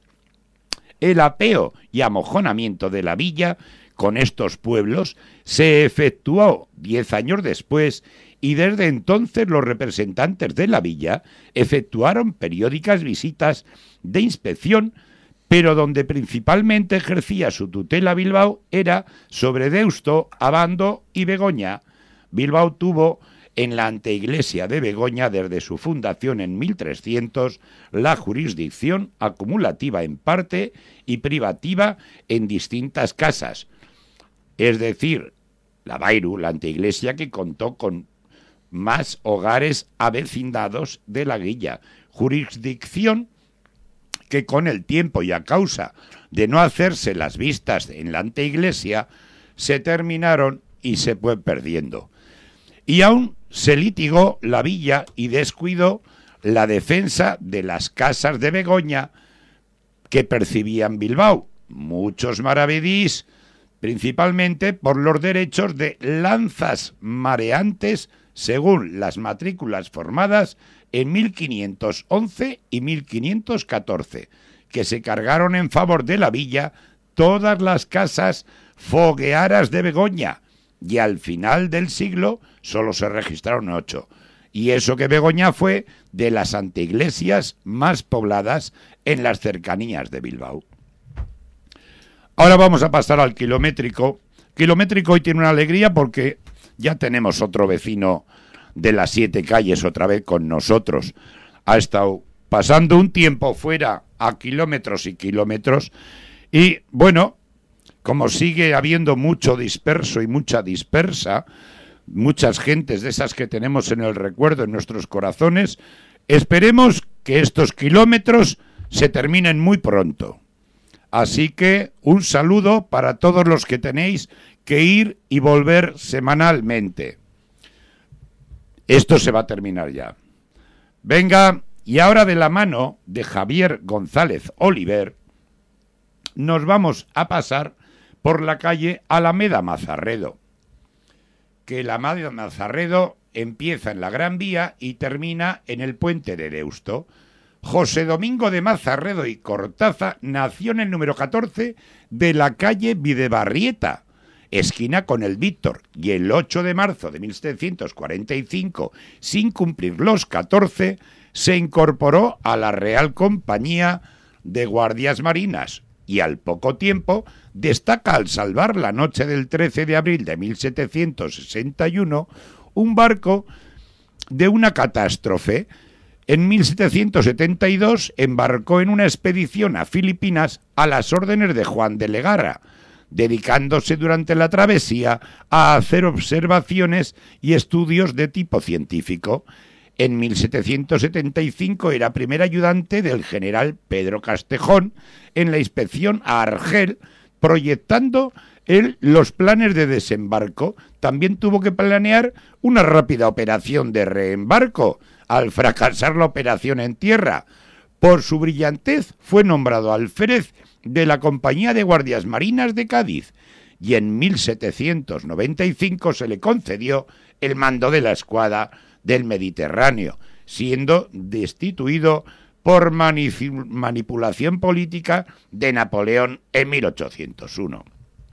El apeo y amojonamiento de la villa con estos pueblos se efectuó diez años después, y desde entonces los representantes de la villa efectuaron periódicas visitas de inspección, pero donde principalmente ejercía su tutela Bilbao era sobre Deusto, Abando y Begoña. Bilbao tuvo en la anteiglesia de Begoña desde su fundación en mil trescientos la jurisdicción acumulativa en parte y privativa en distintas casas, es decir, la Bairu, la anteiglesia que contó con más hogares avecindados de la Guilla, jurisdicción que con el tiempo y a causa de no hacerse las vistas en la anteiglesia se terminaron y se fue perdiendo. Y aún se litigó la villa y descuidó la defensa de las casas de Begoña que percibían Bilbao, muchos maravedís, principalmente por los derechos de lanzas mareantes según las matrículas formadas en mil quinientos once y mil quinientos catorce, que se cargaron en favor de la villa todas las casas foguearas de Begoña, y al final del siglo solo se registraron ocho. Y eso que Begoña fue de las anteiglesias más pobladas en las cercanías de Bilbao. Ahora vamos a pasar al kilométrico. Kilométrico hoy tiene una alegría porque ya tenemos otro vecino de las siete calles otra vez con nosotros. Ha estado pasando un tiempo fuera a kilómetros y kilómetros y, bueno, como sigue habiendo mucho disperso y mucha dispersa, muchas gentes de esas que tenemos en el recuerdo, en nuestros corazones, esperemos que estos kilómetros se terminen muy pronto. Así que un saludo para todos los que tenéis que ir y volver semanalmente. Esto se va a terminar ya. Venga, y ahora de la mano de Javier González Oliver, nos vamos a pasar por la calle Alameda Mazarredo. Que la Alameda Mazarredo empieza en la Gran Vía y termina en el Puente de Deusto. José Domingo de Mazarredo y Cortaza nació en el número catorce de la calle Videbarrieta, esquina con el Víctor, y el ocho de marzo de mil setecientos cuarenta y cinco, sin cumplir los catorce, se incorporó a la Real Compañía de Guardias Marinas y al poco tiempo destaca al salvar la noche del trece de abril de mil setecientos sesenta y uno un barco de una catástrofe. En mil setecientos setenta y dos embarcó en una expedición a Filipinas a las órdenes de Juan de Legarra, dedicándose durante la travesía a hacer observaciones y estudios de tipo científico. En mil setecientos setenta y cinco era primer ayudante del general Pedro Castejón en la inspección a Argel, proyectando él los planes de desembarco. También tuvo que planear una rápida operación de reembarco, al fracasar la operación en tierra. Por su brillantez fue nombrado alférez de la Compañía de Guardias Marinas de Cádiz y en mil setecientos noventa y cinco se le concedió el mando de la escuadra del Mediterráneo, siendo destituido por manipulación política de Napoleón en mil ochocientos uno.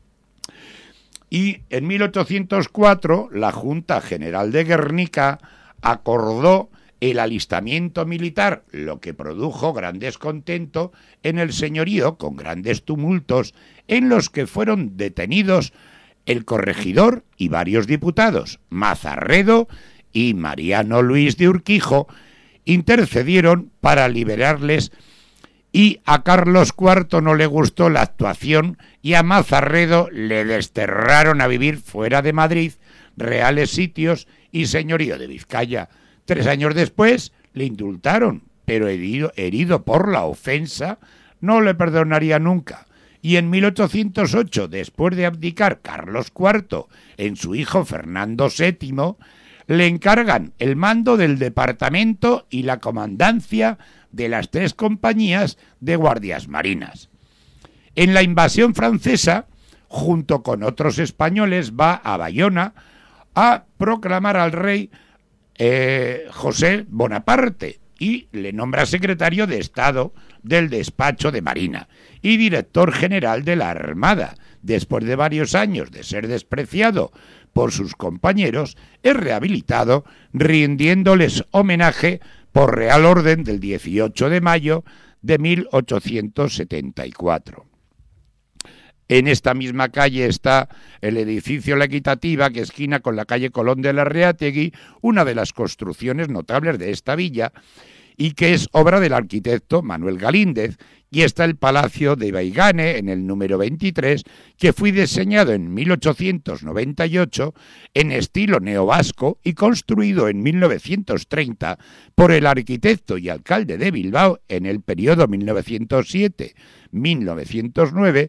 Y en mil ochocientos cuatro la Junta General de Guernica acordó el alistamiento militar, lo que produjo gran descontento en el señorío, con grandes tumultos en los que fueron detenidos el corregidor y varios diputados. Mazarredo y Mariano Luis de Urquijo intercedieron para liberarles, y a Carlos cuarto no le gustó la actuación y a Mazarredo le desterraron a vivir fuera de Madrid, reales sitios y señorío de Vizcaya. Tres años después le indultaron, pero herido, herido por la ofensa, no le perdonaría nunca. Y en mil ochocientos ocho, después de abdicar Carlos cuarto en su hijo Fernando séptimo, le encargan el mando del departamento y la comandancia de las tres compañías de guardias marinas. En la invasión francesa, junto con otros españoles, va a Bayona a proclamar al rey Eh, José Bonaparte y le nombra secretario de Estado del despacho de Marina y director general de la Armada. Después de varios años de ser despreciado por sus compañeros, es rehabilitado rindiéndoles homenaje por Real Orden del dieciocho de mayo de mil ochocientos setenta y cuatro. En esta misma calle está el edificio La Equitativa, que esquina con la calle Colón de la Reategui, una de las construcciones notables de esta villa, y que es obra del arquitecto Manuel Galíndez, y está el Palacio de Baigane, en el número veintitrés, que fue diseñado en mil ochocientos noventa y ocho en estilo neovasco y construido en mil novecientos treinta por el arquitecto y alcalde de Bilbao en el periodo mil novecientos siete a mil novecientos nueve,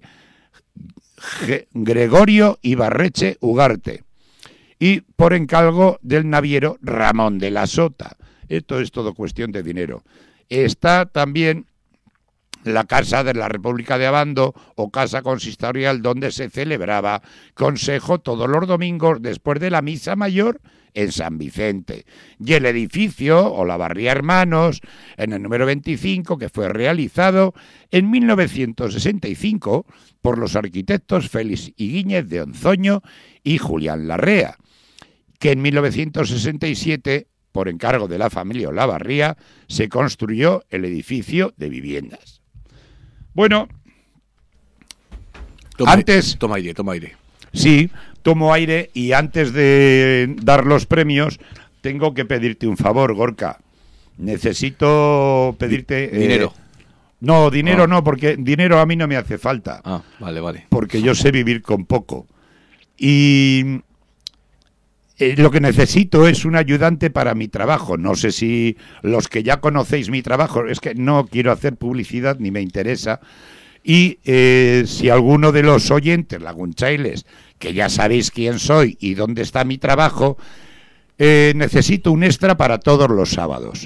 Gregorio Ibarreche Ugarte, y por encargo del naviero Ramón de la Sota. Esto es todo cuestión de dinero. Está también la Casa de la República de Abando o Casa Consistorial, donde se celebraba consejo todos los domingos después de la misa mayor en San Vicente, y el edificio Olavarría Hermanos en el número veinticinco, que fue realizado en mil novecientos sesenta y cinco por los arquitectos Félix Higuíñez de Onzoño y Julián Larrea, que en mil novecientos sesenta y siete, por encargo de la familia Olavarría, se construyó el edificio de viviendas. Bueno, toma, antes... Toma aire, toma aire. Sí, tomo aire, y antes de dar los premios tengo que pedirte un favor, Gorka. Necesito pedirte... Dinero. Eh, No, dinero Ah. no, porque dinero a mí no me hace falta. Ah, vale, vale. Porque yo sé vivir con poco. Y eh, lo que necesito es un ayudante para mi trabajo. No sé si los que ya conocéis mi trabajo, es que no quiero hacer publicidad ni me interesa. Y eh, si alguno de los oyentes lagunchailes, que ya sabéis quién soy y dónde está mi trabajo, eh, necesito un extra para todos los sábados.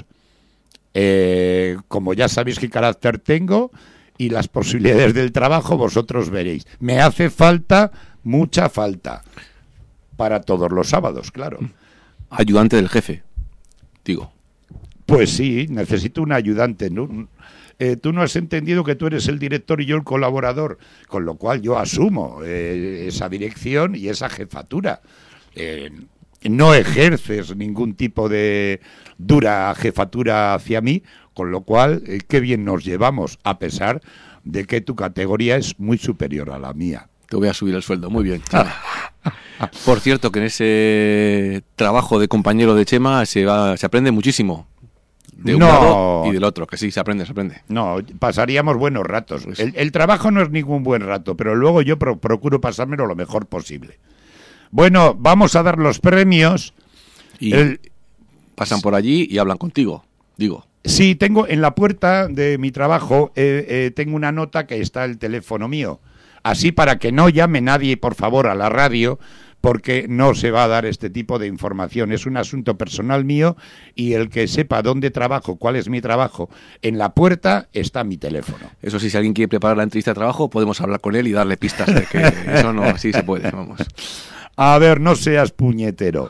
Eh, como ya sabéis qué carácter tengo y las posibilidades del trabajo, vosotros veréis. Me hace falta, mucha falta, para todos los sábados, claro. Ayudante del jefe, digo. Pues sí, necesito un ayudante, ¿no? Eh, tú no has entendido que tú eres el director y yo el colaborador, con lo cual yo asumo eh, esa dirección y esa jefatura. Eh, no ejerces ningún tipo de dura jefatura hacia mí, con lo cual, eh, qué bien nos llevamos, a pesar de que tu categoría es muy superior a la mía. Te voy a subir el sueldo, muy bien. Chema. Por cierto, que en ese trabajo de compañero de Chema se, va, se aprende muchísimo. De un No. lado y del otro, que sí, se aprende, se aprende. No, pasaríamos buenos ratos. Pues- El, el trabajo no es ningún buen rato, pero luego yo pro- procuro pasármelo lo mejor posible. Bueno, vamos a dar los premios. Y El- pasan por allí y hablan contigo, digo. Sí, tengo en la puerta de mi trabajo, eh, eh, tengo una nota que está el teléfono mío. Así para que no llame nadie, por favor, a la radio, porque no se va a dar este tipo de información. Es un asunto personal mío y el que sepa dónde trabajo, cuál es mi trabajo, en la puerta está mi teléfono. Eso sí, si alguien quiere preparar la entrevista de trabajo, podemos hablar con él y darle pistas de que eso no, así se puede, vamos. A ver, no seas puñetero.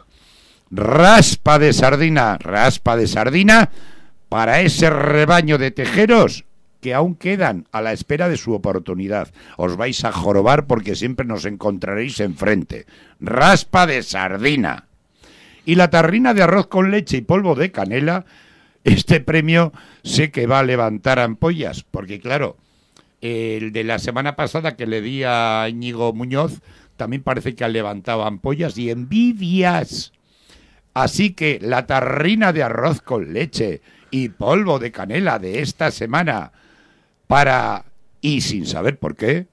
Raspa de sardina, raspa de sardina para ese rebaño de tejeros que aún quedan a la espera de su oportunidad. Os vais a jorobar porque siempre nos encontraréis enfrente. Raspa de sardina. Y la tarrina de arroz con leche y polvo de canela, este premio sé que va a levantar ampollas, porque claro, el de la semana pasada que le di a Íñigo Muñoz, también parece que ha levantado ampollas y envidias. Así que la tarrina de arroz con leche y polvo de canela de esta semana para, y sin saber por qué,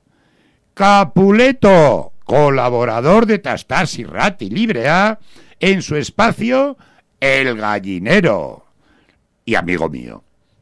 Capuleto, colaborador de Tastás y Rati Libre A, en su espacio El Gallinero, y amigo mío.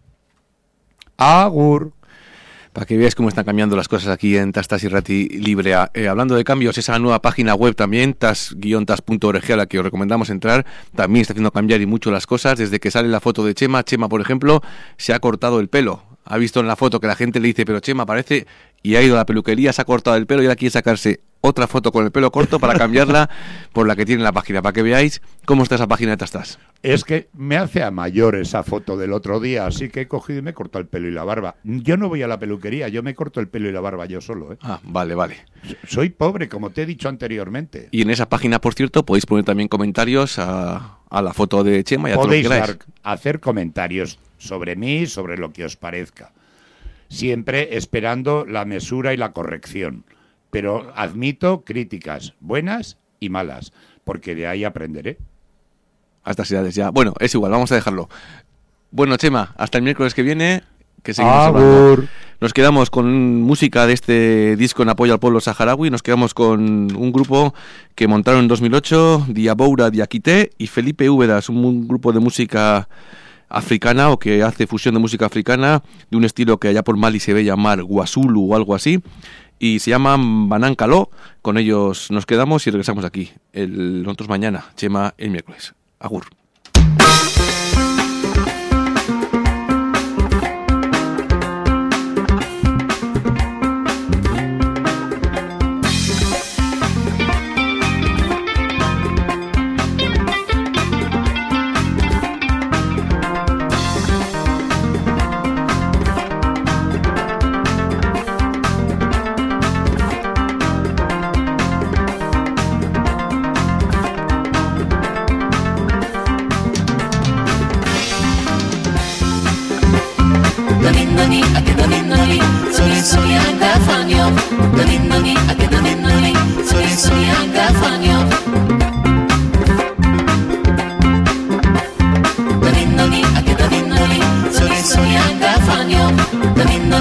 Agur. Para que veáis cómo están cambiando las cosas aquí en Tastas y Rati Libre A. Eh, hablando de cambios, esa nueva página web también, tas guion tas punto org, a la que os recomendamos entrar, también está haciendo cambiar y mucho las cosas. Desde que sale la foto de Chema, Chema, por ejemplo, se ha cortado el pelo. Ha visto en la foto que la gente le dice, pero Chema parece, y ha ido a la peluquería, se ha cortado el pelo y ahora quiere sacarse otra foto con el pelo corto para cambiarla por la que tiene la página, para que veáis cómo está esa página de Tastas. Es que me hace a mayor esa foto del otro día, así que he cogido y me he cortado el pelo y la barba. Yo no voy a la peluquería, yo me corto el pelo y la barba yo solo, ¿eh? Ah, vale, vale. Soy pobre, como te he dicho anteriormente. Y en esa página, por cierto, podéis poner también comentarios a, a la foto de Chema y a todo lo que Podéis queráis. dar- hacer comentarios sobre mí, sobre lo que os parezca. Siempre esperando la mesura y la corrección. Pero admito críticas buenas y malas, porque de ahí aprenderé. A estas edades ya. Bueno, es igual, vamos a dejarlo. Bueno, Chema, hasta el miércoles que viene, que seguimos hablando. Agur. Nos quedamos con música de este disco en apoyo al pueblo saharaui. Nos quedamos con un grupo que montaron en dos mil ocho, Diaboura Diakité y Felipe Úbedas, un grupo de música africana o que hace fusión de música africana de un estilo que allá por Mali se ve llamar Guasulu o algo así. Y se llaman Banan Caló. Con ellos nos quedamos y regresamos aquí. El, nosotros mañana, Chema el miércoles. Agur. Nani ake nani nani sori sori anga fanyo nani nani ake nani nani sori sori anga fanyo nani nani ake nani nani sori sori anga fanyo nani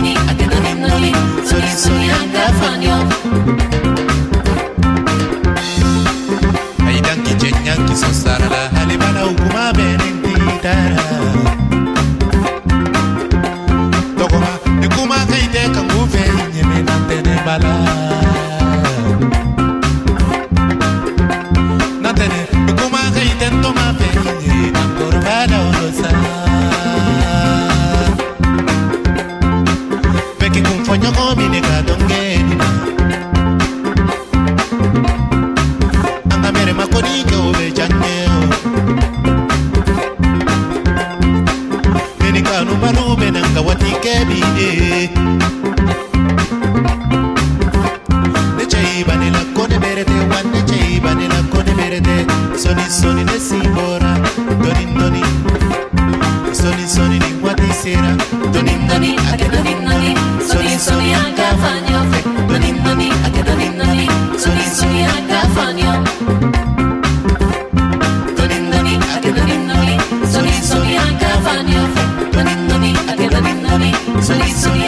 soli soli lingua di sera. Donin doni, a che donin doni, soli soli a cafagno. Donin doni, a che donin doni, soli soli a cafagno. Donin doni, a che donin doni, soli soli a cafagno. Donin doni, a che donin doni, soli soli